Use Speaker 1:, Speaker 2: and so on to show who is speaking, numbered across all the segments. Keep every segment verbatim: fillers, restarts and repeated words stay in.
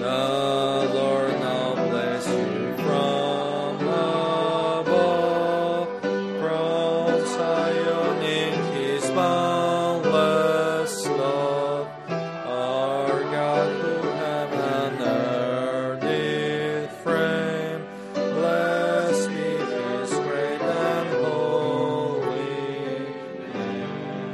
Speaker 1: The Lord now bless you from above, from Zion in His boundless love. Our God who heaven and earth did frame, blessed be His great and holy name.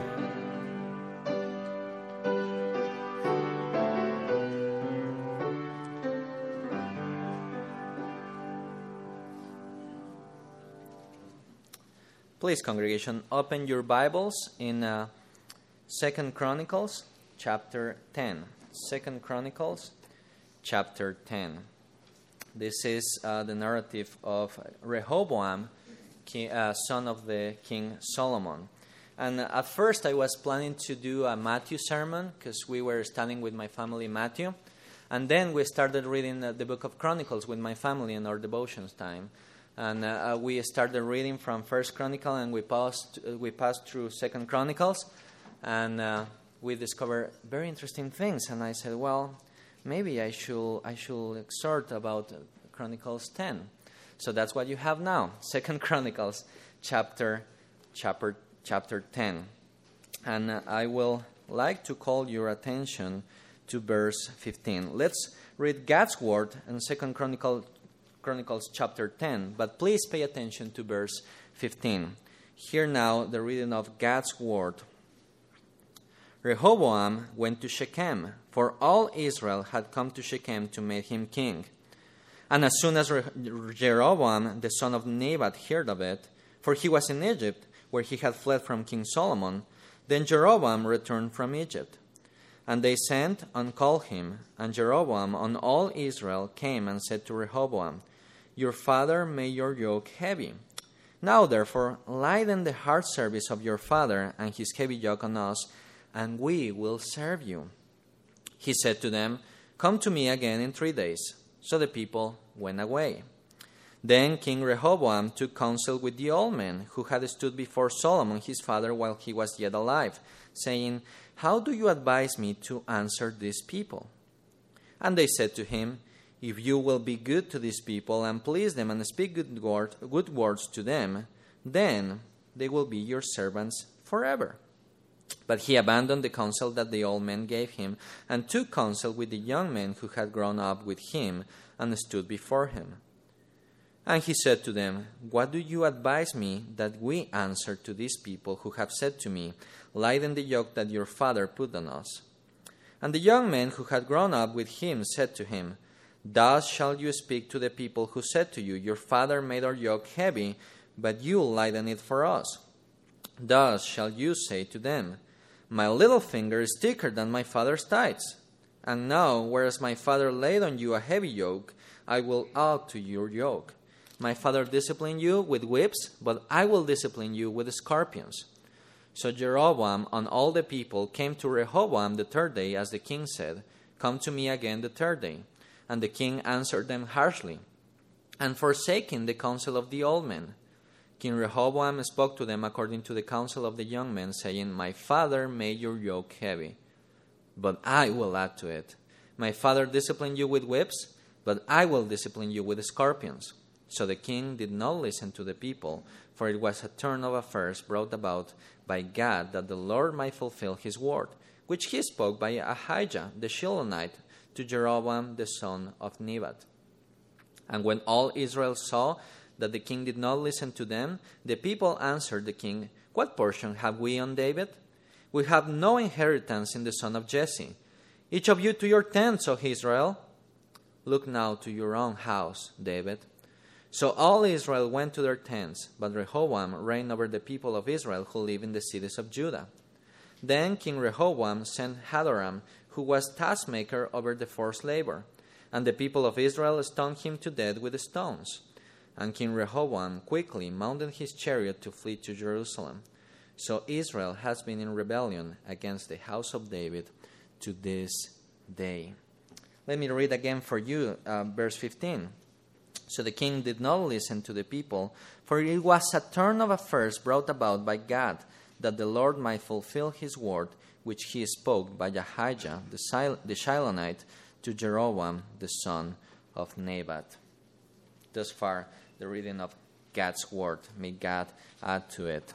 Speaker 1: Please, congregation, open your Bibles in uh, Second Chronicles chapter ten. Second Chronicles chapter ten. This is uh, the narrative of Rehoboam, king, uh, son of the King Solomon. And at first I was planning to do a Matthew sermon because we were studying with my family Matthew. And then we started reading uh, the book of Chronicles with my family in our devotions time. And uh, we started reading from First Chronicle, and we passed uh, we passed through Second Chronicles, and uh, we discovered very interesting things. And I said, well, maybe I should I should exhort about uh, Chronicles ten. So that's what you have now, Second Chronicles chapter chapter chapter ten, and uh, I will like to call your attention to verse fifteen. Let's read God's word in Second Chronicles. Chronicles chapter ten, but please pay attention to verse fifteen. Hear now the reading of God's word. Rehoboam went to Shechem, for all Israel had come to Shechem to make him king. And as soon as Re- Jeroboam, the son of Nebat, heard of it, for he was in Egypt, where he had fled from King Solomon, then Jeroboam returned from Egypt. And they sent and called him, and Jeroboam and all Israel came and said to Rehoboam, your father made your yoke heavy. Now, therefore, lighten the hard service of your father and his heavy yoke on us, and we will serve you. He said to them, come to me again in three days. So the people went away. Then King Rehoboam took counsel with the old men who had stood before Solomon his father while he was yet alive, saying, how do you advise me to answer these people? And they said to him, if you will be good to these people and please them and speak good, word, good words to them, then they will be your servants forever. But he abandoned the counsel that the old men gave him and took counsel with the young men who had grown up with him and stood before him. And he said to them, what do you advise me that we answer to these people who have said to me, lighten the yoke that your father put on us? And the young men who had grown up with him said to him, thus shall you speak to the people who said to you, your father made our yoke heavy, but you lighten it for us. Thus shall you say to them, my little finger is thicker than my father's tithes. And now, whereas my father laid on you a heavy yoke, I will add to your yoke. My father disciplined you with whips, but I will discipline you with scorpions. So Jeroboam and all the people came to Rehoboam the third day, as the king said, come to me again the third day. And the king answered them harshly, and forsaking the counsel of the old men. King Rehoboam spoke to them according to the counsel of the young men, saying, my father made your yoke heavy, but I will add to it. My father disciplined you with whips, but I will discipline you with scorpions. So the king did not listen to the people, for it was a turn of affairs brought about by God, that the Lord might fulfill his word, which he spoke by Ahijah the Shilonite to Jeroboam the son of Nebat. And when all Israel saw that the king did not listen to them, the people answered the king, what portion have we on David? We have no inheritance in the son of Jesse. Each of you to your tents, O Israel. Look now to your own house, David. So all Israel went to their tents, but Rehoboam reigned over the people of Israel who live in the cities of Judah. Then King Rehoboam sent Hadoram, who was taskmaker over the forced labor, and the people of Israel stoned him to death with stones. And King Rehoboam quickly mounted his chariot to flee to Jerusalem. So Israel has been in rebellion against the house of David to this day. Let me read again for you uh, verse fifteen. So the king did not listen to the people, for it was a turn of affairs brought about by God, that the Lord might fulfill his word, which he spoke by Ahijah the Shilonite to Jeroboam, the son of Nebat. Thus far, the reading of God's word. May God add to it.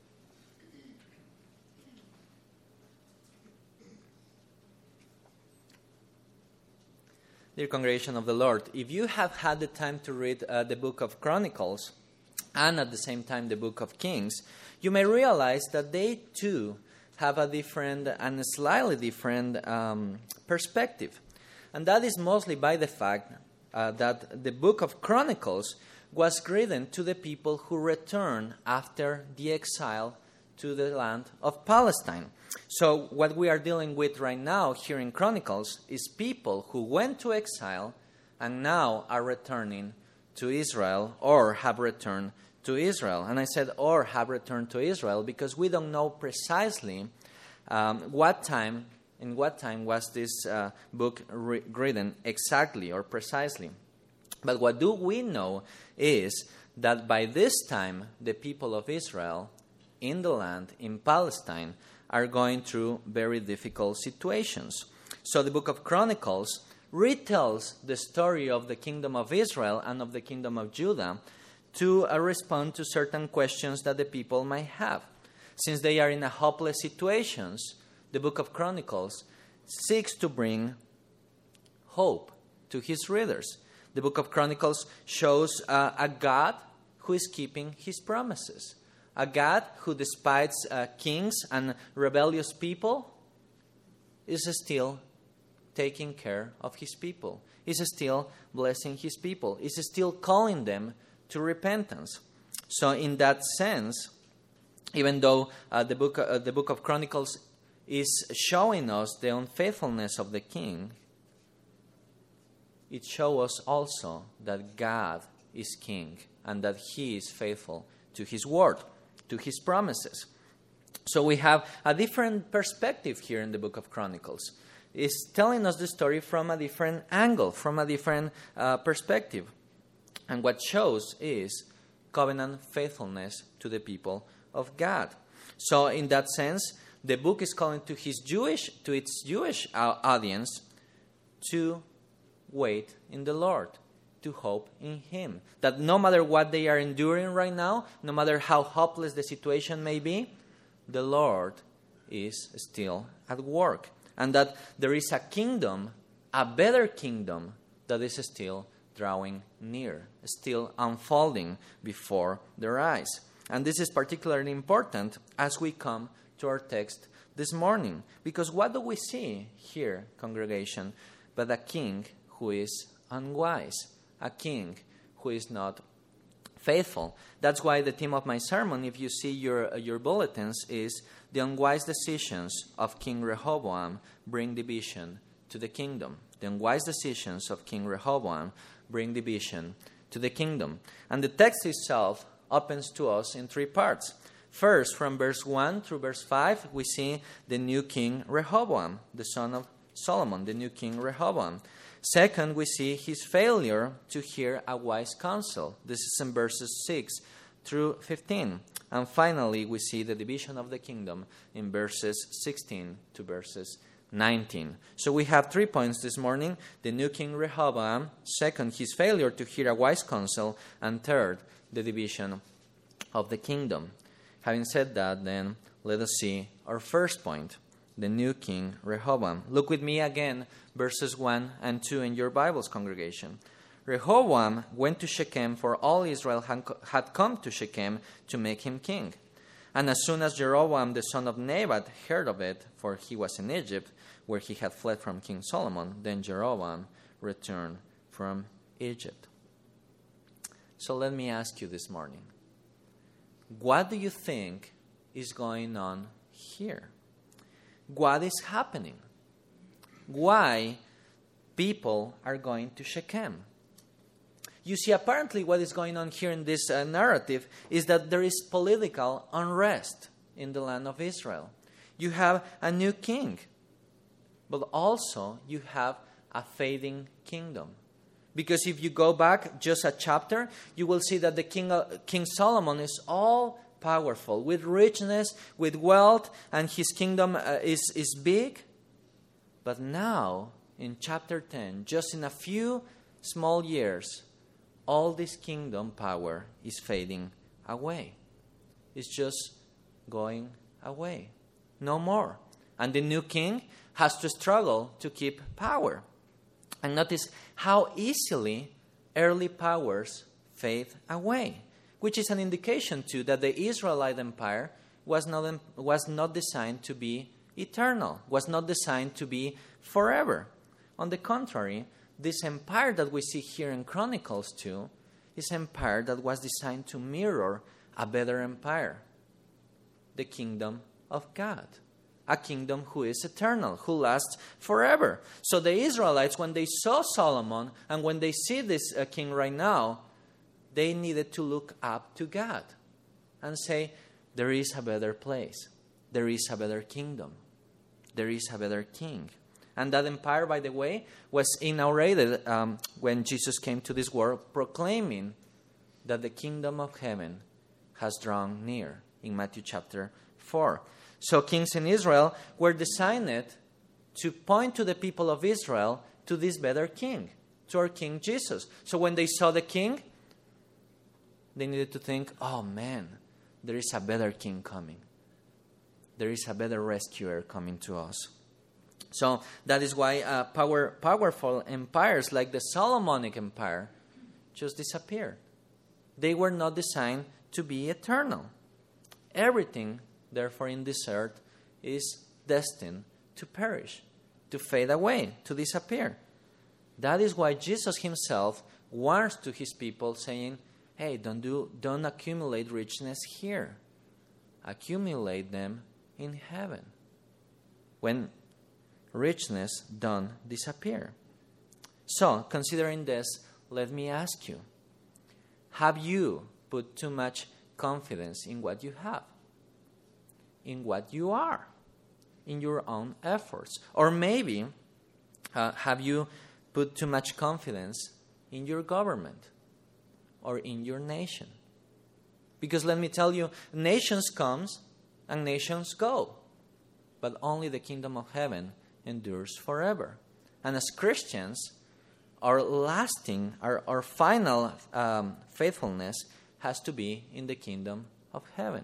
Speaker 1: Dear congregation of the Lord, if you have had the time to read uh, the book of Chronicles and at the same time the book of Kings, you may realize that they too have a different and a slightly different um, perspective. And that is mostly by the fact uh, that the book of Chronicles was written to the people who returned after the exile to the land of Palestine. So what we are dealing with right now here in Chronicles is people who went to exile and now are returning to Israel or have returned to Israel. And I said or have returned to Israel because we don't know precisely um, what time, in what time was this uh, book re- written exactly or precisely. But what do we know is that by this time the people of Israel in the land, in Palestine, are going through very difficult situations. So the book of Chronicles retells the story of the kingdom of Israel and of the kingdom of Judah to uh, respond to certain questions that the people might have. Since they are in a hopeless situations, the book of Chronicles seeks to bring hope to his readers. The book of Chronicles shows uh, a God who is keeping his promises. A God who, despite uh, kings and rebellious people, is still taking care of his people, is still blessing his people, is still calling them to repentance. So in that sense, even though uh, the book uh, the book of Chronicles is showing us the unfaithfulness of the king, it shows us also that God is king and that he is faithful to his word, to his promises. So we have a different perspective here in the book of Chronicles. It's telling us the story from a different angle, from a different uh, perspective. And what shows is covenant faithfulness to the people of God. So in that sense, the book is calling to his Jewish, to its Jewish audience to wait in the Lord, to hope in him. That no matter what they are enduring right now, no matter how hopeless the situation may be, the Lord is still at work. And that there is a kingdom, a better kingdom, that is still drawing near, still unfolding before their eyes. And this is particularly important as we come to our text this morning. Because what do we see here, congregation, but a king who is unwise, a king who is not faithful. That's why the theme of my sermon, if you see your, uh, your bulletins, is the unwise decisions of King Rehoboam bring division to the kingdom. The unwise decisions of King Rehoboam bring division to the kingdom. And the text itself opens to us in three parts. First, from verse one through verse five, we see the new king Rehoboam, the son of Solomon, the new king Rehoboam. Second, we see his failure to hear a wise counsel. This is in verses six through fifteen. And finally, we see the division of the kingdom in verses sixteen to verses nineteen. So we have three points this morning. The new king Rehoboam. Second, his failure to hear a wise counsel. And third, the division of the kingdom. Having said that, then, let us see our first point. The new king Rehoboam. Look with me again, verses one and two in your Bibles, congregation. Rehoboam went to Shechem, for all Israel had come to Shechem to make him king. And as soon as Jeroboam the son of Nebat heard of it, for he was in Egypt, where he had fled from King Solomon, then Jeroboam returned from Egypt. So let me ask you this morning, what do you think is going on here? What is happening? Why people are going to Shechem? You see, apparently what is going on here in this uh, narrative is that there is political unrest in the land of Israel. You have a new king, but also you have a fading kingdom. Because if you go back just a chapter, you will see that the king, uh, King Solomon is all powerful, with richness, with wealth, and his kingdom uh, is, is big. But now in chapter ten, just in a few small years, all this kingdom power is fading away. It's just going away. No more. And the new king has to struggle to keep power. And notice how easily early powers fade away, which is an indication too that the Israelite empire was not, was not designed to be eternal, was not designed to be forever. On the contrary, this empire that we see here in Chronicles two is an empire that was designed to mirror a better empire, the kingdom of God. A kingdom who is eternal, who lasts forever. So the Israelites, when they saw Solomon and when they see this uh, king right now, they needed to look up to God and say, there is a better place. There is a better kingdom. There is a better king. And that empire, by the way, was inaugurated um, when Jesus came to this world, proclaiming that the kingdom of heaven has drawn near in Matthew chapter four. So kings in Israel were designed to point to the people of Israel to this better king, to our King Jesus. So when they saw the king, they needed to think, oh man, there is a better king coming. There is a better rescuer coming to us. So that is why uh, power, powerful empires like the Solomonic Empire just disappeared. They were not designed to be eternal. Everything, therefore, in this earth is destined to perish, to fade away, to disappear. That is why Jesus himself warns to his people, saying, hey, don't do, don't accumulate richness here. Accumulate them in heaven, when richness don't disappear. So, considering this, let me ask you, have you put too much confidence in what you have? In what you are? In your own efforts? Or maybe, uh, have you put too much confidence in your government or in your nation? Because let me tell you, nations comes and nations go, but only the kingdom of heaven endures forever. And as Christians, our lasting, our, our final um, faithfulness has to be in the kingdom of heaven.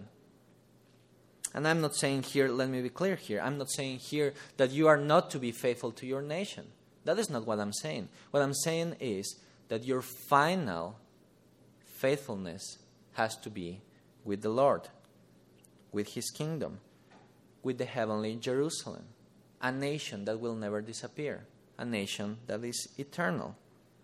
Speaker 1: And I'm not saying here, let me be clear here, I'm not saying here that you are not to be faithful to your nation. That is not what I'm saying. What I'm saying is that your final faithfulness has to be with the Lord, with his kingdom, with the heavenly Jerusalem, a nation that will never disappear, a nation that is eternal.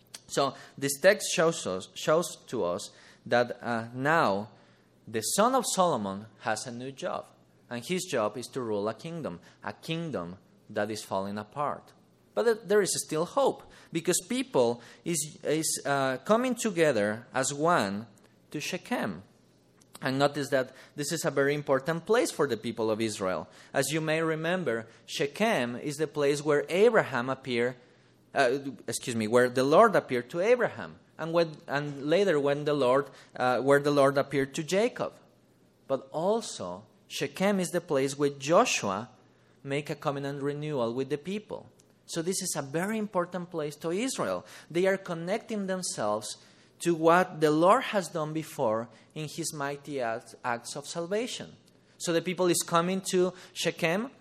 Speaker 1: So this text shows us, shows to us that uh, now the son of Solomon has a new job, and his job is to rule a kingdom, a kingdom that is falling apart. But there is still hope, because people is, is uh, coming together as one to Shechem. And notice that this is a very important place for the people of Israel. As you may remember, Shechem is the place where Abraham appeared, uh, excuse me, where the Lord appeared to Abraham, and when and later when the Lord, uh, where the Lord appeared to Jacob. But also, Shechem is the place where Joshua make a covenant renewal with the people. So this is a very important place to Israel. They are connecting themselves to what the Lord has done before in his mighty acts, acts of salvation. So the people is coming to Shechem,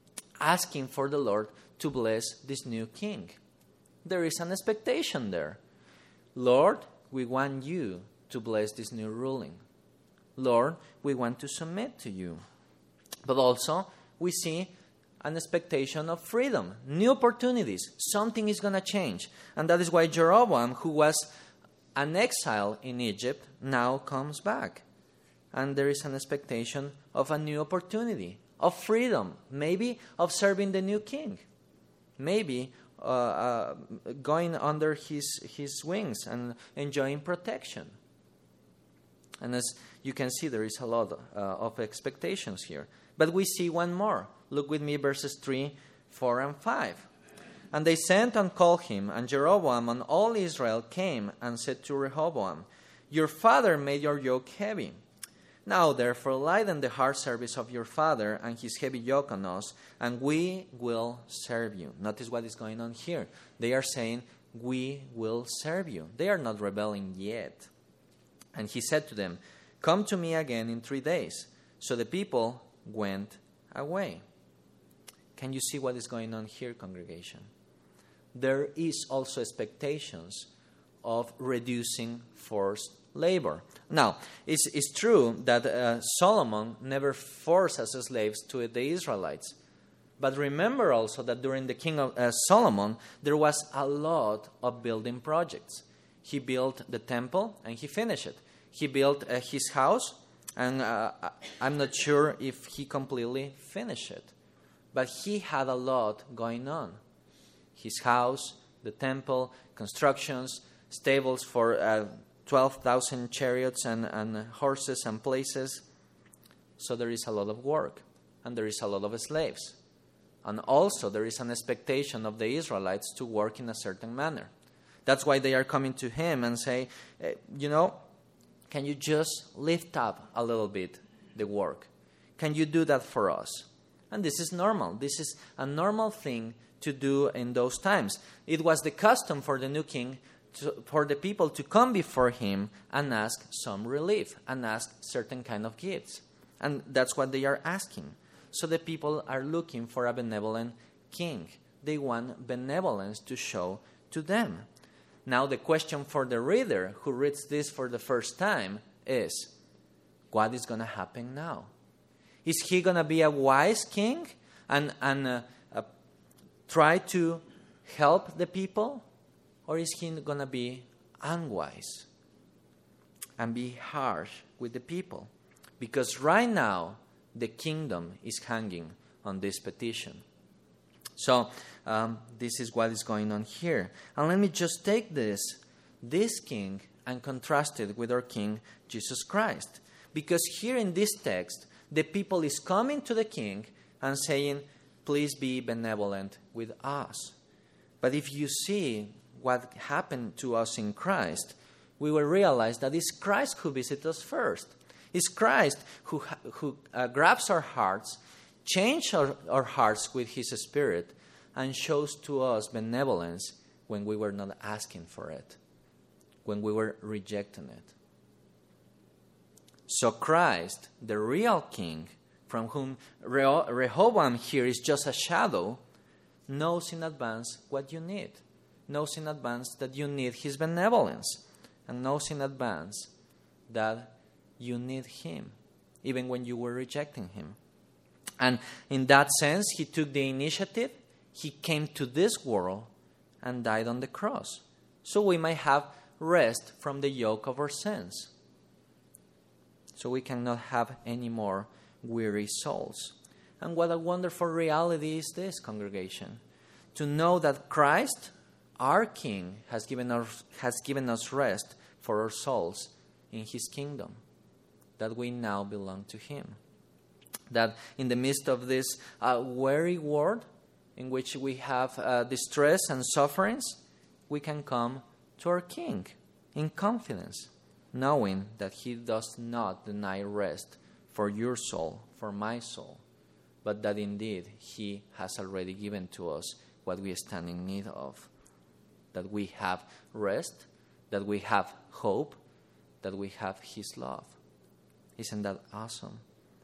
Speaker 1: asking for the Lord to bless this new king. There is an expectation there. Lord, we want you to bless this new ruling. Lord, we want to submit to you. But also, we see an expectation of freedom, new opportunities. Something is going to change. And that is why Jeroboam, who was an exile in Egypt, now comes back. And there is an expectation of a new opportunity, of freedom, maybe of serving the new king, maybe uh, uh, going under his, his wings and enjoying protection. And as you can see, there is a lot uh, of expectations here. But we see one more. Look with me, verses three, four, and five. And they sent and called him, and Jeroboam and all Israel came and said to Rehoboam, your father made your yoke heavy. Now, therefore, lighten the hard service of your father and his heavy yoke on us, and we will serve you. Notice what is going on here. They are saying, we will serve you. They are not rebelling yet. And he said to them, come to me again in three days. So the people went away. Can you see what is going on here, congregation? There is also expectations of reducing forced labor. Now, it's, it's true that uh, Solomon never forced as slaves to the Israelites. But remember also that during the king of uh, Solomon, there was a lot of building projects. He built the temple and he finished it. He built uh, his house, and uh, I'm not sure if he completely finished it. But he had a lot going on. His house, the temple, constructions, stables for uh, twelve thousand chariots and, and horses and places. So there is a lot of work, and there is a lot of slaves. And also there is an expectation of the Israelites to work in a certain manner. That's why they are coming to him and say, you know, can you just lift up a little bit the work? Can you do that for us? And this is normal. This is a normal thing to do in those times. It was the custom for the new king, to, for the people to come before him and ask some relief and ask certain kind of gifts. And that's what they are asking. So the people are looking for a benevolent king. They want benevolence to show to them. Now the question for the reader who reads this for the first time is, what is going to happen now? Is he going to be a wise king and, and uh, uh, try to help the people? Or is he going to be unwise and be harsh with the people? Because right now, the kingdom is hanging on this petition. So, um, this is what is going on here. And let me just take this, this king, and contrast it with our King, Jesus Christ. Because here in this text, the people is coming to the king and saying, please be benevolent with us. But if you see what happened to us in Christ, we will realize that it's Christ who visits us first. It's Christ who, who uh, grabs our hearts, changes our, our hearts with his Spirit, and shows to us benevolence when we were not asking for it, when we were rejecting it. So Christ, the real king, from whom Rehoboam here is just a shadow, knows in advance what you need, knows in advance that you need his benevolence, and knows in advance that you need him, even when you were rejecting him. And in that sense, he took the initiative. He came to this world and died on the cross, so we might have rest from the yoke of our sins, so we cannot have any more weary souls. And what a wonderful reality is this, congregation, to know that Christ, our King, has given us, has given us rest for our souls in his kingdom, that we now belong to him. That in the midst of this uh, weary world, in which we have uh, distress and sufferings, we can come to our King in confidence, knowing that he does not deny rest for your soul, for my soul, but that indeed he has already given to us what we stand in need of. That we have rest, that we have hope, that we have his love. Isn't that awesome?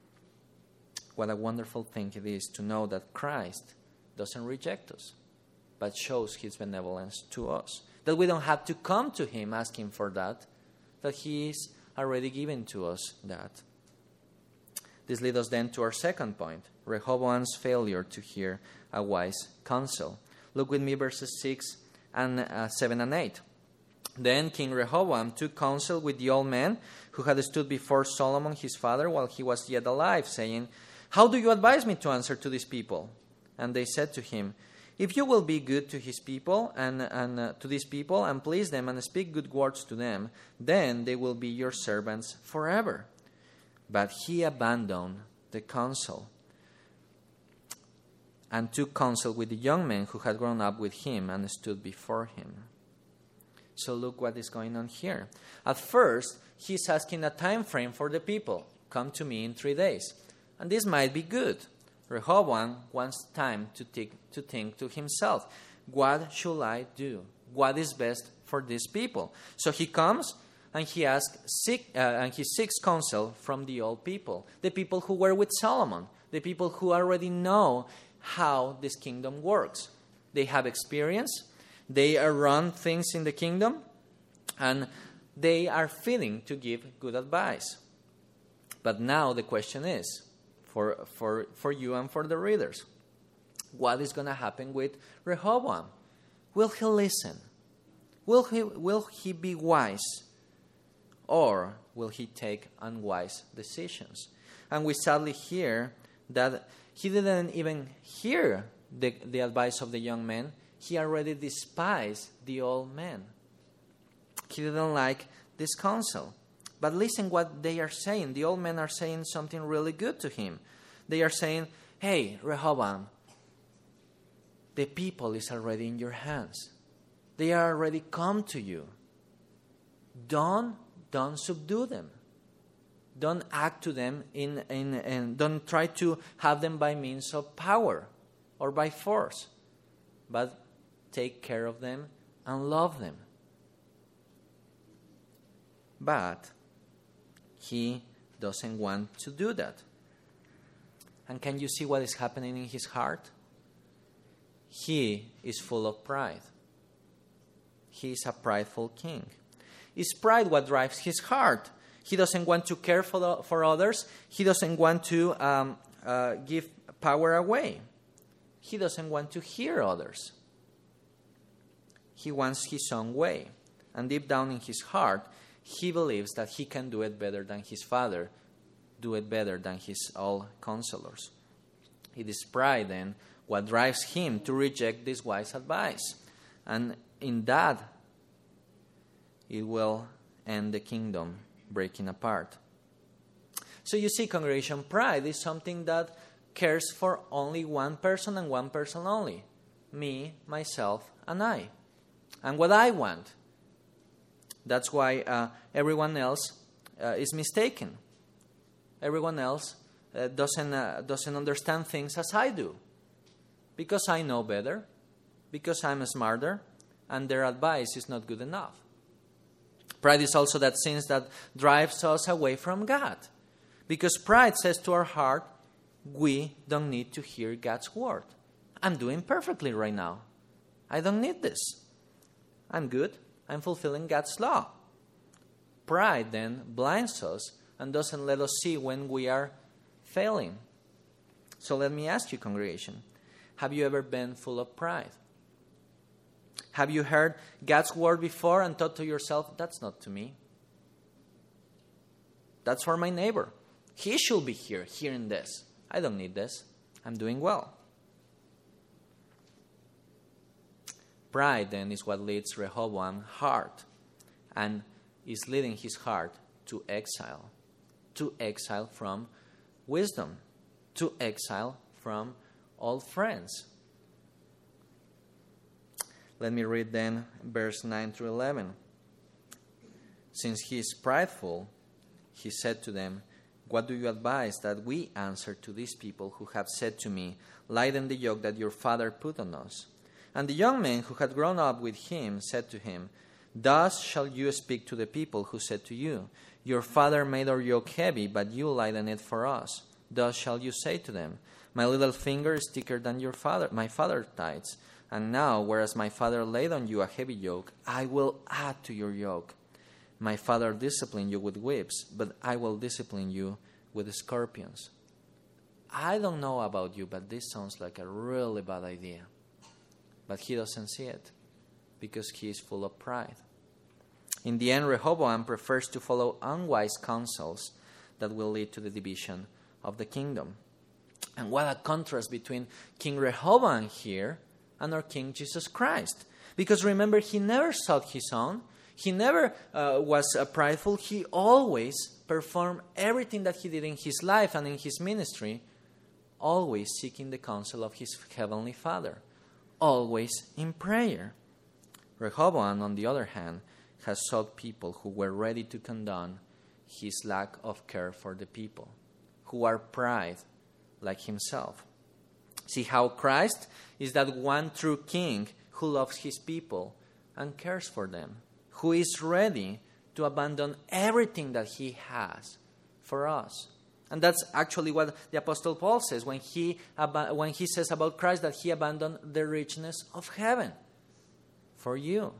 Speaker 1: What a wonderful thing it is to know that Christ doesn't reject us, but shows his benevolence to us. That we don't have to come to him asking for that, that he is already given to us that. This leads us then to our second point, Rehoboam's failure to hear a wise counsel. Look with me verses six and uh, seven and eight. Then King Rehoboam took counsel with the old men who had stood before Solomon his father while he was yet alive, saying, how do you advise me to answer to these people? And they said to him, if you will be good to his people and, and uh, to these people and please them and speak good words to them, then they will be your servants forever. But he abandoned the counsel and took counsel with the young men who had grown up with him and stood before him. So look what is going on here. At first, he's asking a time frame for the people. come to me in three days. And this might be good. Rehoboam wants time to think, to think to himself, what should I do? What is best for these people? So he comes and he asks, seek, uh, and he seeks counsel from the old people, the people who were with Solomon, the people who already know how this kingdom works. They have experience, they are run things in the kingdom, and they are willing to give good advice. But now the question is, for, for, for you and for the readers, what is going to happen with Rehoboam? Will he listen? Will he, will he be wise? Or will he take unwise decisions? And we sadly hear that he didn't even hear the, the advice of the young man. He already despised the old man. He didn't like this counsel. But listen what they are saying. The old men are saying something really good to him. They are saying, hey, Rehoboam, the people is already in your hands. They are already come to you. Don't, don't subdue them. Don't act to them in, in, and don't try to have them by means of power or by force. But take care of them and love them. But he doesn't want to do that. And can you see what is happening in his heart? He is full of pride. He is a prideful king. Is pride what drives his heart? He doesn't want to care for, the, for others. He doesn't want to um, uh, give power away. He doesn't want to hear others. He wants his own way. And deep down in his heart, he believes that he can do it better than his father, do it better than his old counselors. It is pride, then, what drives him to reject this wise advice. And in that, it will end the kingdom breaking apart. So you see, congregation, pride is something that cares for only one person and one person only. Me, myself, and I. And what I want. That's why uh, everyone else uh, is mistaken. Everyone else uh, doesn't, uh, doesn't understand things as I do. Because I know better. Because I'm smarter. And their advice is not good enough. Pride is also that sin that drives us away from God. Because pride says to our heart, we don't need to hear God's word. I'm doing perfectly right now. I don't need this. I'm good. I'm fulfilling God's law. Pride then blinds us and doesn't let us see when we are failing. So let me ask you, congregation, have you ever been full of pride? Have you heard God's word before and thought to yourself, that's not to me. That's for my neighbor. He should be here, hearing this. I don't need this. I'm doing well. Pride then is what leads Rehoboam's heart and is leading his heart to exile. To exile from wisdom. To exile from old friends. Let me read then verse nine through eleven. Since he is prideful, he said to them, what do you advise that we answer to these people who have said to me, lighten the yoke that your father put on us? And the young men who had grown up with him said to him, thus shall you speak to the people who said to you, your father made our yoke heavy, but you lighten it for us. Thus shall you say to them, my little finger is thicker than your father, my father's tithes. And now, whereas my father laid on you a heavy yoke, I will add to your yoke. My father disciplined you with whips, but I will discipline you with scorpions. I don't know about you, but this sounds like a really bad idea. But he doesn't see it because he is full of pride. In the end, Rehoboam prefers to follow unwise counsels that will lead to the division of the kingdom. And what a contrast between King Rehoboam here and our King Jesus Christ. Because remember, he never sought his own. He never uh, was uh, prideful. He always performed everything that he did in his life and in his ministry, always seeking the counsel of his heavenly Father. Always in prayer. Rehoboam, on the other hand, has sought people who were ready to condone his lack of care for the people, who are pride like himself. See how Christ is that one true king who loves his people and cares for them, who is ready to abandon everything that he has for us. And that's actually what the Apostle Paul says when he, when he says about Christ that he abandoned the richness of heaven for you.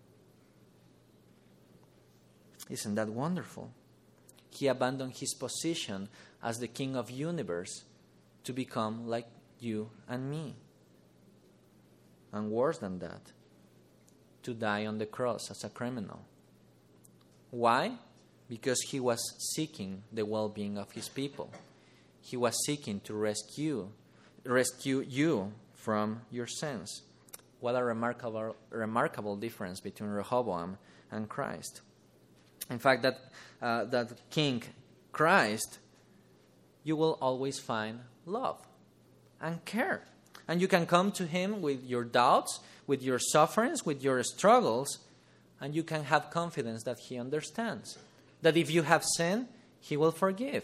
Speaker 1: Isn't that wonderful? He abandoned his position as the King of the universe to become like you and me. And worse than that, to die on the cross as a criminal. Why? Because he was seeking the well-being of his people. He was seeking to rescue, rescue you from your sins. What a remarkable, remarkable difference between Rehoboam and Christ. In fact, that uh, that King Christ, you will always find love and care. And you can come to him with your doubts, with your sufferings, with your struggles, and you can have confidence that he understands. That if you have sinned, he will forgive.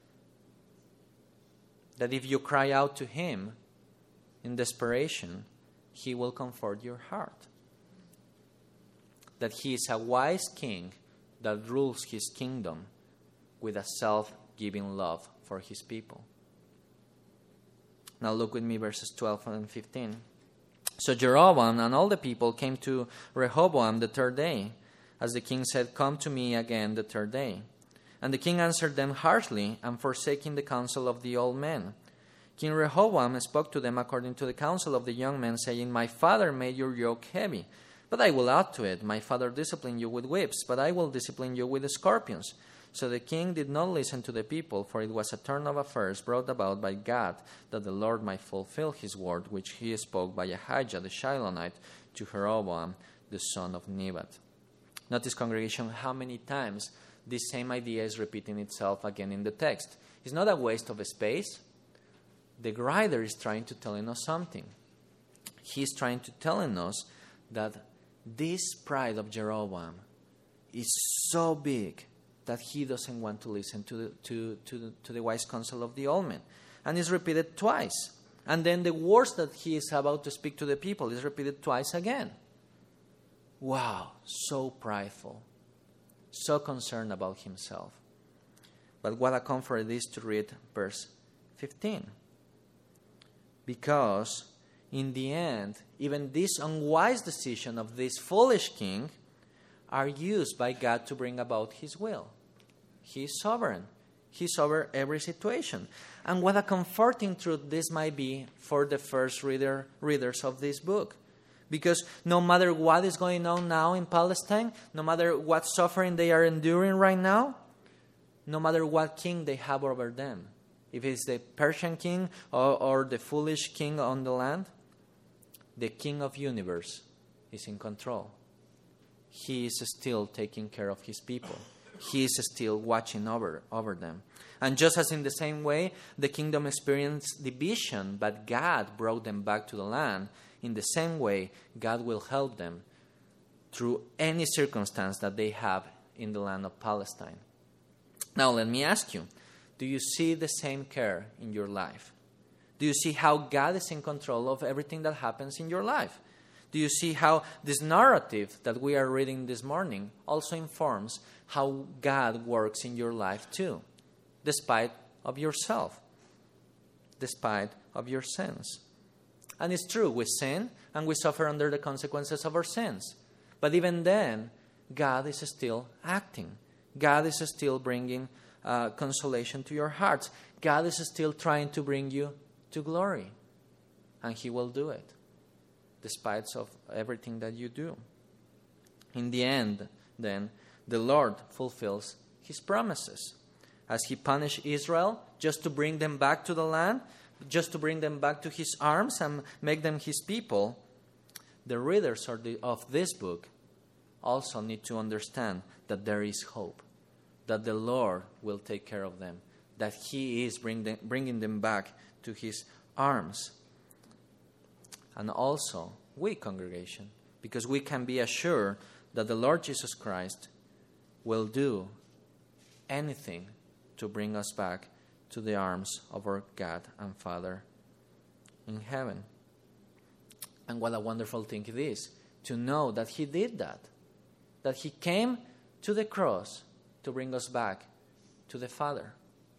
Speaker 1: That if you cry out to him in desperation, he will comfort your heart. That he is a wise king that rules his kingdom with a self-giving love for his people. Now look with me verses twelve and fifteen. So Jeroboam and all the people came to Rehoboam the third day, as the king said, "Come to me again the third day." And the king answered them harshly, and forsaking the counsel of the old men. King Rehoboam spoke to them according to the counsel of the young men, saying, "My father made your yoke heavy, but I will add to it. My father disciplined you with whips, but I will discipline you with scorpions." So the king did not listen to the people, for it was a turn of affairs brought about by God, that the Lord might fulfill his word, which he spoke by Ahijah the Shilonite to Jeroboam the son of Nebat. Notice, congregation, how many times this same idea is repeating itself again in the text. It's not a waste of space. The writer is trying to tell us something. He's trying to tell us that this pride of Jeroboam is so big that he doesn't want to listen to the, to, to, the, to the wise counsel of the old men. And it's repeated twice. And then the words that he is about to speak to the people is repeated twice again. Wow, so prideful, so concerned about himself. But what a comfort it is to read verse fifteen. Because in the end, even this unwise decision of this foolish king are used by God to bring about his will. He is sovereign. He's over every situation. And what a comforting truth this might be for the first reader, readers of this book. Because no matter what is going on now in Palestine, no matter what suffering they are enduring right now, no matter what king they have over them, if it's the Persian king or, or the foolish king on the land, the King of the universe is in control. He is still taking care of his people. He is still watching over, over them. And just as in the same way, the kingdom experienced division, but God brought them back to the land, in the same way, God will help them through any circumstance that they have in the land of Palestine. Now, let me ask you, do you see the same care in your life? Do you see how God is in control of everything that happens in your life? Do you see how this narrative that we are reading this morning also informs how God works in your life too, despite of yourself, despite of your sins? And it's true, we sin and we suffer under the consequences of our sins. But even then, God is still acting. God is still bringing uh, consolation to your hearts. God is still trying to bring you to glory. And he will do it, despite of everything that you do. In the end, then, the Lord fulfills his promises. As he punished Israel just to bring them back to the land, just to bring them back to his arms and make them his people, the readers of, the, of this book also need to understand that there is hope, that the Lord will take care of them, that he is bring them, bringing them back to his arms. And also, we, congregation, because we can be assured that the Lord Jesus Christ will do anything to bring us back to the arms of our God and Father in heaven. And what a wonderful thing it is to know that he did that. That he came to the cross to bring us back to the Father.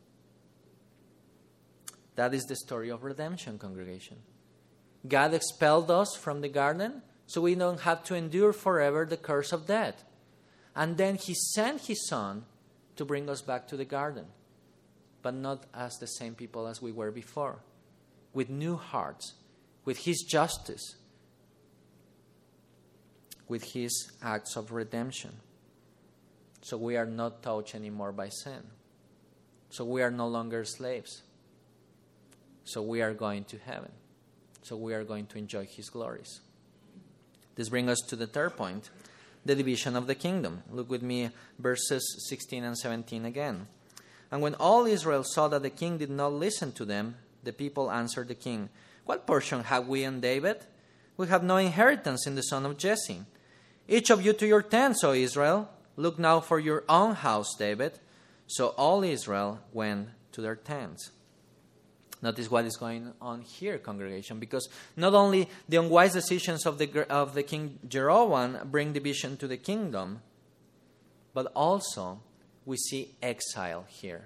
Speaker 1: That is the story of redemption, congregation. God expelled us from the garden so we don't have to endure forever the curse of death. And then he sent his Son to bring us back to the garden, but not as the same people as we were before, with new hearts, with his justice, with his acts of redemption. So we are not touched anymore by sin. So we are no longer slaves. So we are going to heaven. So we are going to enjoy his glories. This brings us to the third point, the division of the kingdom. Look with me, verses sixteen and seventeen again. And when all Israel saw that the king did not listen to them, the people answered the king, "What portion have we in David? We have no inheritance in the son of Jesse. Each of you to your tents, O Israel. Look now for your own house, David." So all Israel went to their tents. Notice what is going on here, congregation, because not only the unwise decisions of the of the king Jeroboam bring division to the kingdom, but also we see exile here.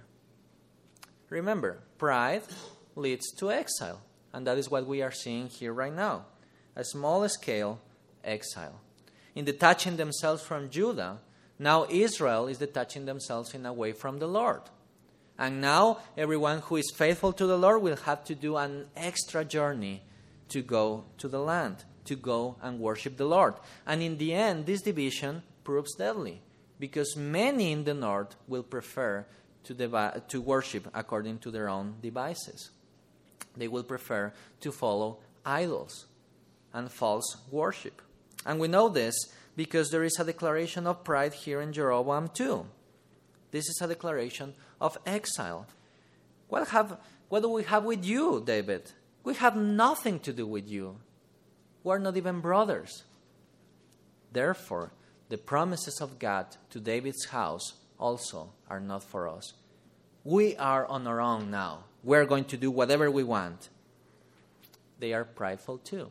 Speaker 1: Remember, pride leads to exile, and that is what we are seeing here right now. A small scale exile. In detaching themselves from Judah, now Israel is detaching themselves in a way from the Lord. And now everyone who is faithful to the Lord will have to do an extra journey to go to the land, to go and worship the Lord. And in the end, this division proves deadly, because many in the north will prefer to, devi- to worship according to their own devices. They will prefer to follow idols and false worship. And we know this because there is a declaration of pride here in Jeroboam too. This is a declaration of exile. What have what do we have with you, David? We have nothing to do with you. We are not even brothers. Therefore, the promises of God to David's house also are not for us. We are on our own now. We are going to do whatever we want. They are prideful too.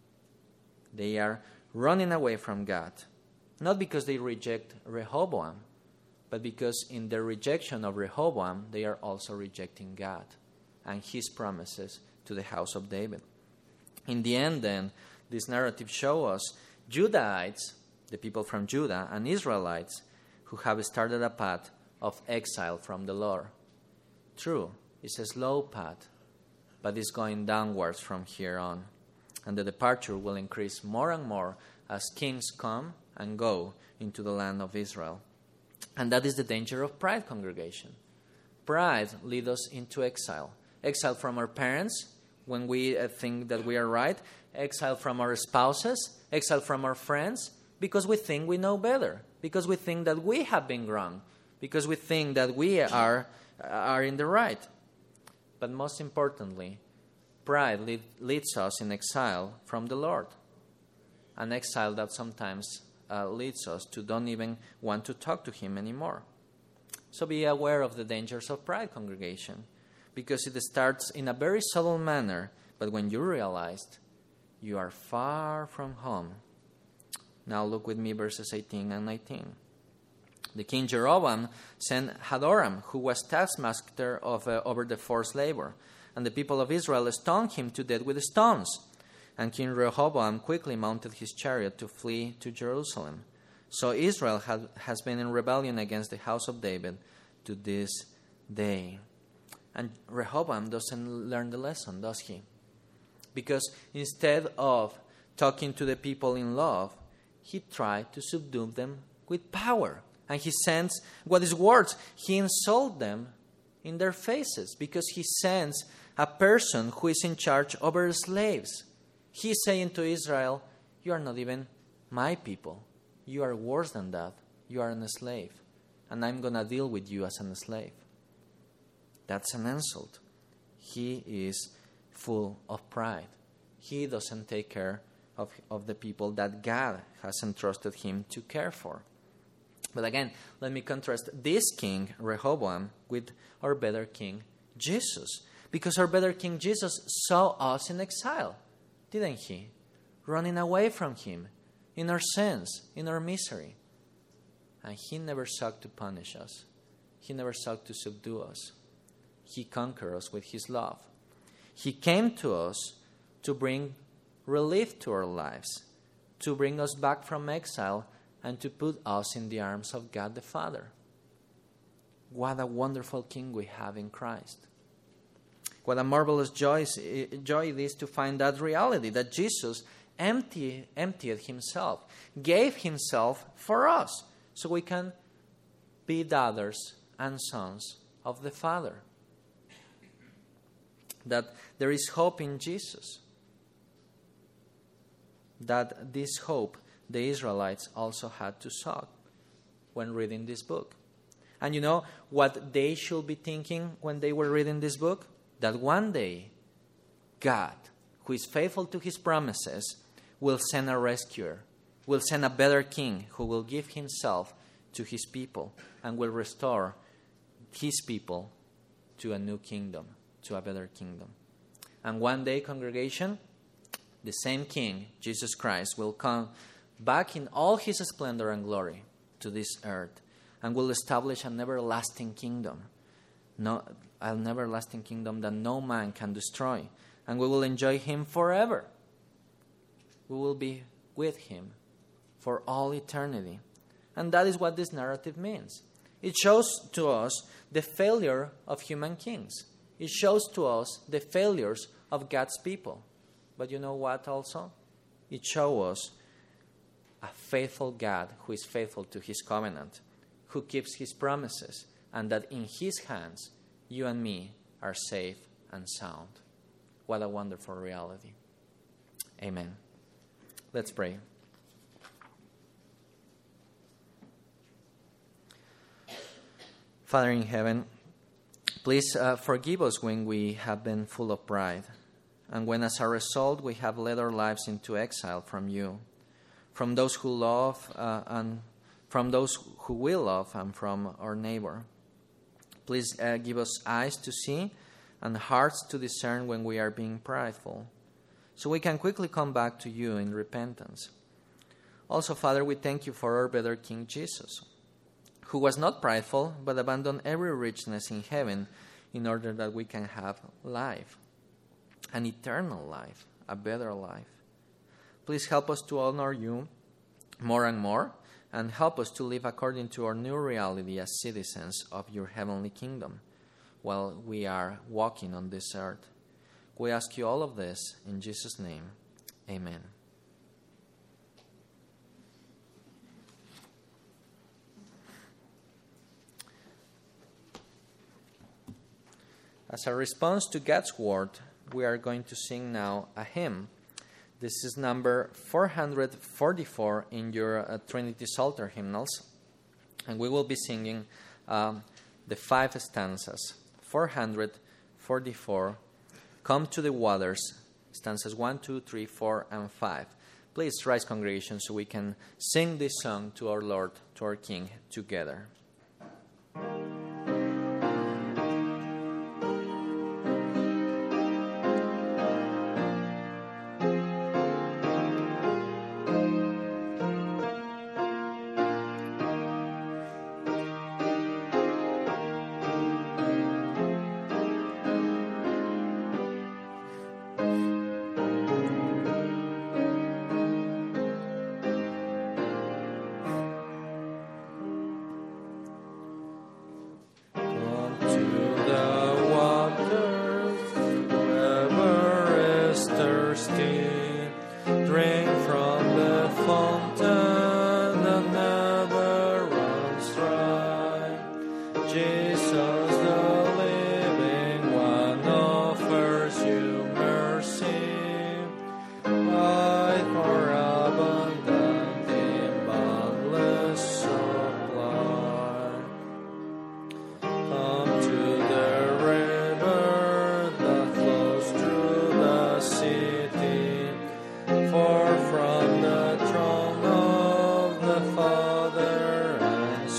Speaker 1: They are running away from God, not because they reject Rehoboam, but because in their rejection of Rehoboam, they are also rejecting God and his promises to the house of David. In the end, then, this narrative shows us Judahites, the people from Judah, and Israelites who have started a path of exile from the Lord. True, it's a slow path, but it's going downwards from here on. And the departure will increase more and more as kings come and go into the land of Israel. And that is the danger of pride, congregation. Pride leads us into exile. Exile from our parents when we uh, think that we are right. Exile from our spouses. Exile from our friends because we think we know better. Because we think that we have been wrong. Because we think that we are, are in the right. But most importantly, pride lead, leads us in exile from the Lord. An exile that sometimes Uh, leads us to don't even want to talk to him anymore. So be aware of the dangers of pride, congregation, because it starts in a very subtle manner, but when you realize you are far from home. Now look with me verses eighteen and nineteen. The king Jeroboam sent Hadoram, who was taskmaster of, uh, over the forced labor, and the people of Israel stoned him to death with stones. And King Rehoboam quickly mounted his chariot to flee to Jerusalem. So Israel had, has been in rebellion against the house of David to this day. And Rehoboam doesn't learn the lesson, does he? Because instead of talking to the people in love, he tried to subdue them with power. And he sends, what is worse, he insults them in their faces because he sends a person who is in charge over slaves. He is saying to Israel, you are not even my people. You are worse than that. You are a slave. And I'm going to deal with you as a slave. That's an insult. He is full of pride. He doesn't take care of, of the people that God has entrusted him to care for. But again, let me contrast this king, Rehoboam, with our better king, Jesus. Because our better king, Jesus, saw us in exile, didn't he? Running away from him, in our sins, in our misery. And he never sought to punish us. He never sought to subdue us. He conquered us with his love. He came to us to bring relief to our lives, to bring us back from exile, and to put us in the arms of God the Father. What a wonderful King we have in Christ. What a marvelous joy, joy it is to find that reality, that Jesus empty, emptied himself, gave himself for us, so we can be daughters and sons of the Father. That there is hope in Jesus. That this hope the Israelites also had to sought when reading this book. And you know what they should be thinking when they were reading this book? That one day, God, who is faithful to his promises, will send a rescuer, will send a better king who will give himself to his people and will restore his people to a new kingdom, to a better kingdom. And one day, congregation, the same King, Jesus Christ, will come back in all his splendor and glory to this earth and will establish an everlasting kingdom, no, an everlasting kingdom that no man can destroy. And we will enjoy him forever. We will be with him for all eternity. And that is what this narrative means. It shows to us the failure of human kings. It shows to us the failures of God's people. But you know what also? It shows us a faithful God who is faithful to his covenant, who keeps his promises, and that in his hands, you and me are safe and sound. What a wonderful reality. Amen. Let's pray. Father in heaven, please uh, forgive us when we have been full of pride, and when as a result we have led our lives into exile from you, from those who love uh, and from those who will love, and from our neighbor. Please uh, give us eyes to see and hearts to discern when we are being prideful, so we can quickly come back to you in repentance. Also, Father, we thank you for our better King Jesus, who was not prideful, but abandoned every richness in heaven in order that we can have life, an eternal life, a better life. Please help us to honor you more and more, and help us to live according to our new reality as citizens of your heavenly kingdom while we are walking on this earth. We ask you all of this in Jesus' name. Amen. As a response to God's word, we are going to sing now a hymn. This is number four hundred forty-four in your uh, Trinity Psalter hymnals. And we will be singing um, the five stanzas. four hundred forty-four, Come to the Waters, stanzas one, two, three, four, and five. Please rise, congregation, so we can sing this song to our Lord, to our King, together.
Speaker 2: For from the throne of the Father and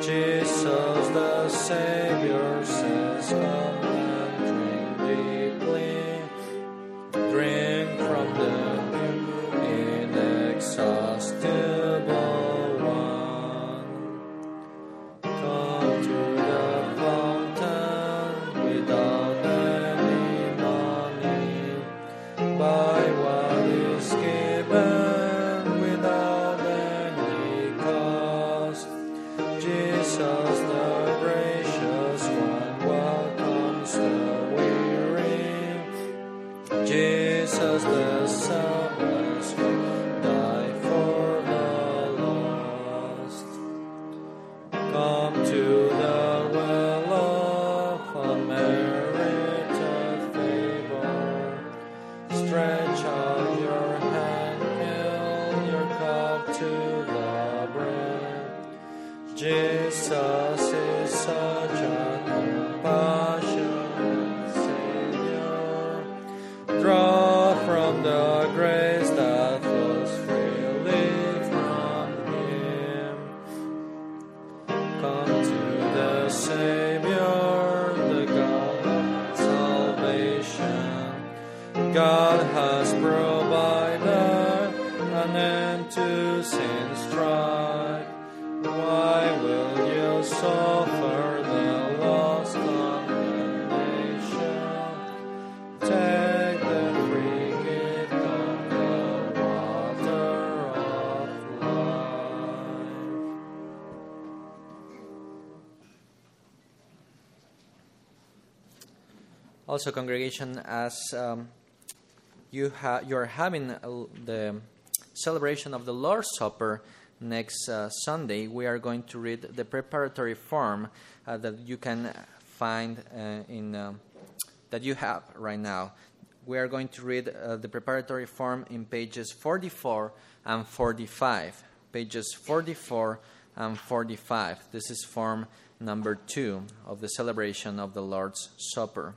Speaker 1: Jesus the Savior says, come and drink deeply, drink from the inexhaustible one. Come to the fountain without any money, buy what is given without any cost. Jesus the gracious one welcomes the weary. Jesus the selfless one died for the lost. Come to the well of unmerited favor. Stretch out your hand, fill your cup to the brim. Jesus is such a compassionate Savior. Draw from the grace that flows freely from Him. Come to the Savior, the God of salvation. God has provided an end to sin's strife. Why will you suffer the lost condemnation? Take the free gift of the water of life. Also, congregation, as um, you ha- you're having uh, the celebration of the Lord's Supper next uh, Sunday, we are going to read the preparatory form uh, that you can find uh, in uh, that you have right now. We are going to read uh, the preparatory form in pages forty-four and forty-five. Pages forty-four and forty-five. This is form number two of the celebration of the Lord's Supper.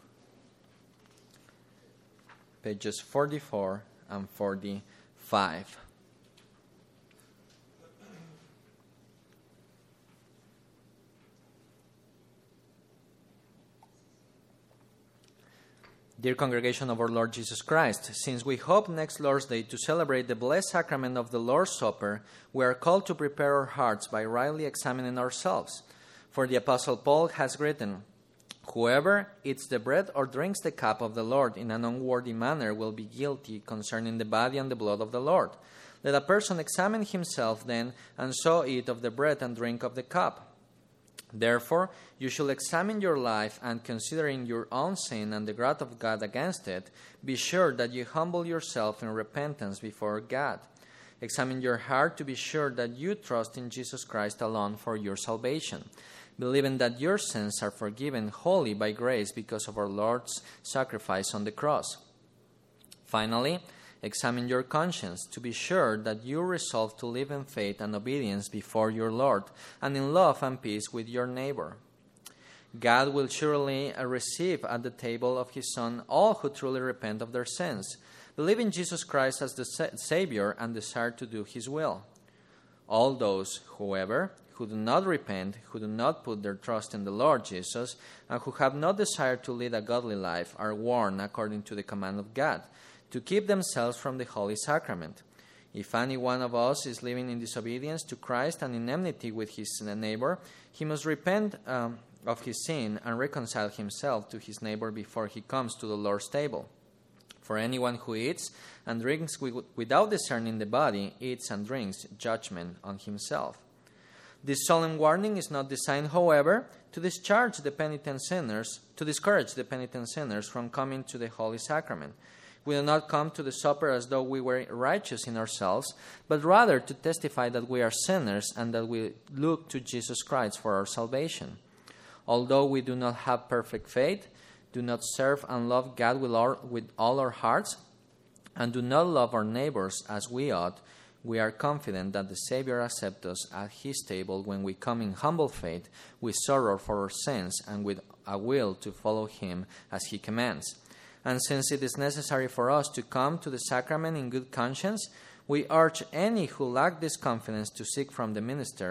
Speaker 1: Pages forty-four and forty-five. Dear congregation of our Lord Jesus Christ, since we hope next Lord's Day to celebrate the blessed sacrament of the Lord's Supper, we are called to prepare our hearts by rightly examining ourselves. For the Apostle Paul has written, whoever eats the bread or drinks the cup of the Lord in an unworthy manner will be guilty concerning the body and the blood of the Lord. Let a person examine himself then, and so eat of the bread and drink of the cup. Therefore, you should examine your life, and considering your own sin and the wrath of God against it, be sure that you humble yourself in repentance before God. Examine your heart to be sure that you trust in Jesus Christ alone for your salvation, believing that your sins are forgiven wholly by grace because of our Lord's sacrifice on the cross. Finally, examine your conscience to be sure that you resolve to live in faith and obedience before your Lord, and in love and peace with your neighbor. God will surely receive at the table of His Son all who truly repent of their sins, believe in Jesus Christ as the Savior, and desire to do His will. All those, however, who do not repent, who do not put their trust in the Lord Jesus, and who have no desire to lead a godly life, are warned according to the command of God, to keep themselves from the Holy Sacrament. If any one of us is living in disobedience to Christ and in enmity with his neighbor, he must repent um, of his sin and reconcile himself to his neighbor before he comes to the Lord's table. For anyone who eats and drinks without discerning the body eats and drinks judgment on himself. This solemn warning is not designed, however, to discharge the penitent sinners, to discourage the penitent sinners from coming to the Holy Sacrament. We do not come to the supper as though we were righteous in ourselves, but rather to testify that we are sinners and that we look to Jesus Christ for our salvation. Although we do not have perfect faith, do not serve and love God with, our, with all our hearts, and do not love our neighbors as we ought, we are confident that the Savior accepts us at His table when we come in humble faith, with sorrow for our sins, and with a will to follow Him as He commands. And since it is necessary for us to come to the sacrament in good conscience, we urge any who lack this confidence to seek from the minister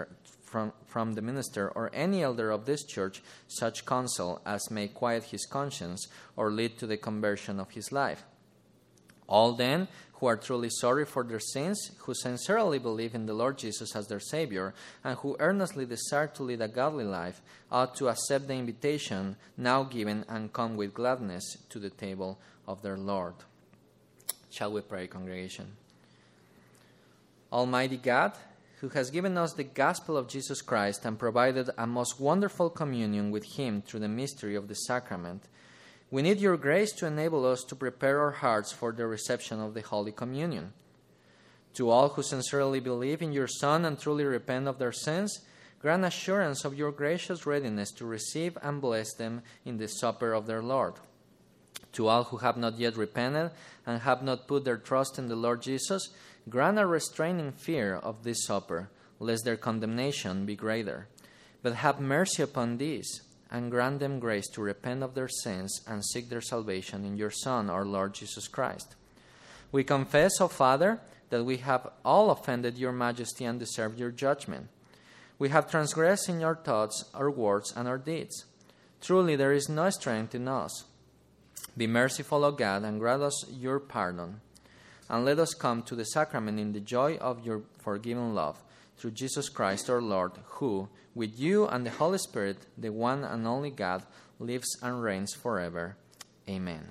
Speaker 1: from, from the minister or any elder of this church such counsel as may quiet his conscience or lead to the conversion of his life. All then who are truly sorry for their sins, who sincerely believe in the Lord Jesus as their Savior, and who earnestly desire to lead a godly life, ought to accept the invitation now given and come with gladness to the table of their Lord. Shall we pray, congregation? Almighty God, who has given us the gospel of Jesus Christ and provided a most wonderful communion with Him through the mystery of the sacrament, we need your grace to enable us to prepare our hearts for the reception of the Holy Communion. To all who sincerely believe in your Son and truly repent of their sins, grant assurance of your gracious readiness to receive and bless them in the supper of their Lord. To all who have not yet repented and have not put their trust in the Lord Jesus, grant a restraining fear of this supper, lest their condemnation be greater. But have mercy upon these, and grant them grace to repent of their sins and seek their salvation in your Son, our Lord Jesus Christ. We confess, O Father, that we have all offended your majesty and deserved your judgment. We have transgressed in our thoughts, our words, and our deeds. Truly, there is no strength in us. Be merciful, O God, and grant us your pardon. And let us come to the sacrament in the joy of your forgiving love, through Jesus Christ our Lord, who, with you and the Holy Spirit, the one and only God, lives and reigns forever. Amen.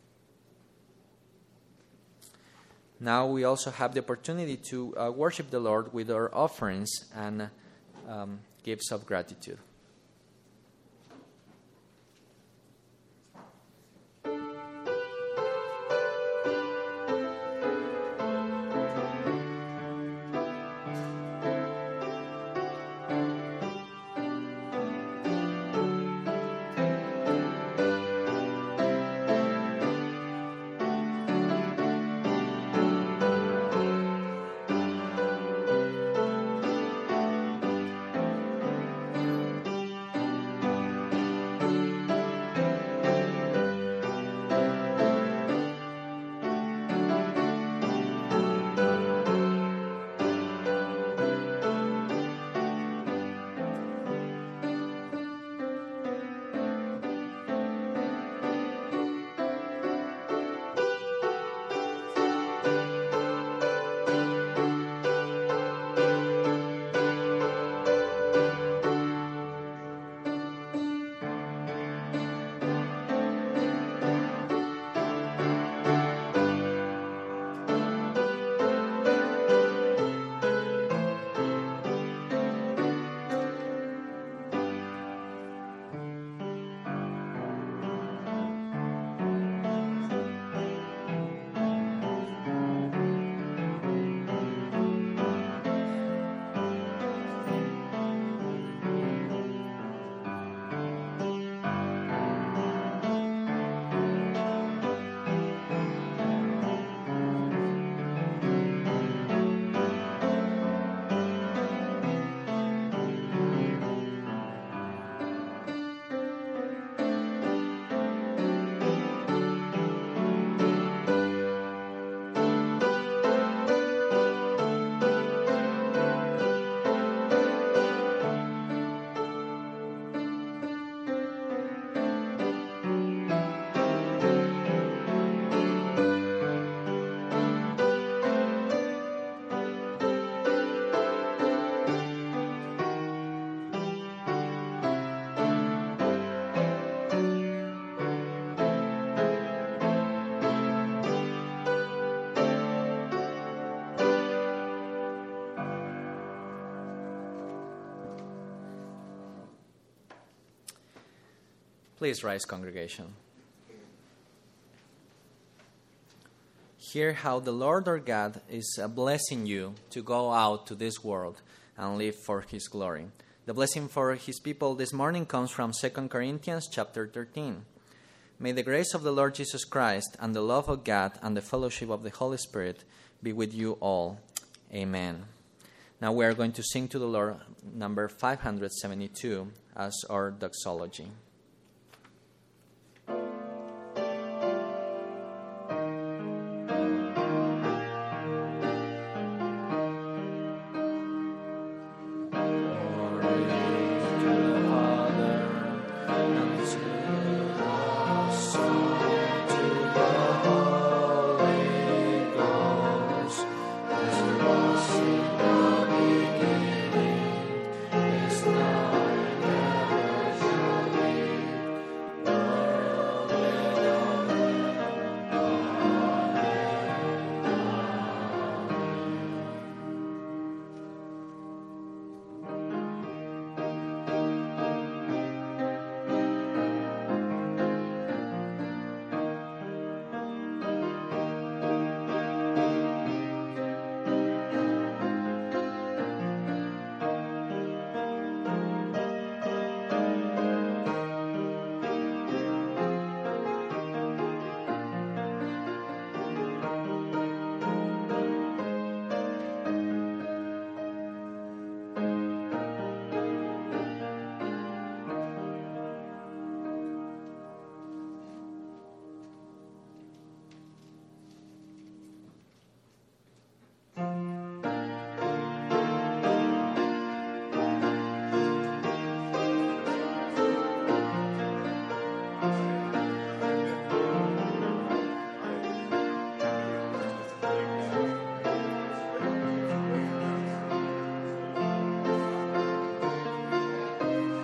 Speaker 1: Now we also have the opportunity to uh, worship the Lord with our offerings and um, gifts of gratitude. Please rise, congregation. Hear how the Lord our God is blessing you to go out to this world and live for His glory. The blessing for His people this morning comes from Second Corinthians chapter thirteen. May the grace of the Lord Jesus Christ and the love of God and the fellowship of the Holy Spirit be with you all. Amen. Now we are going to sing to the Lord number five hundred seventy-two as our doxology.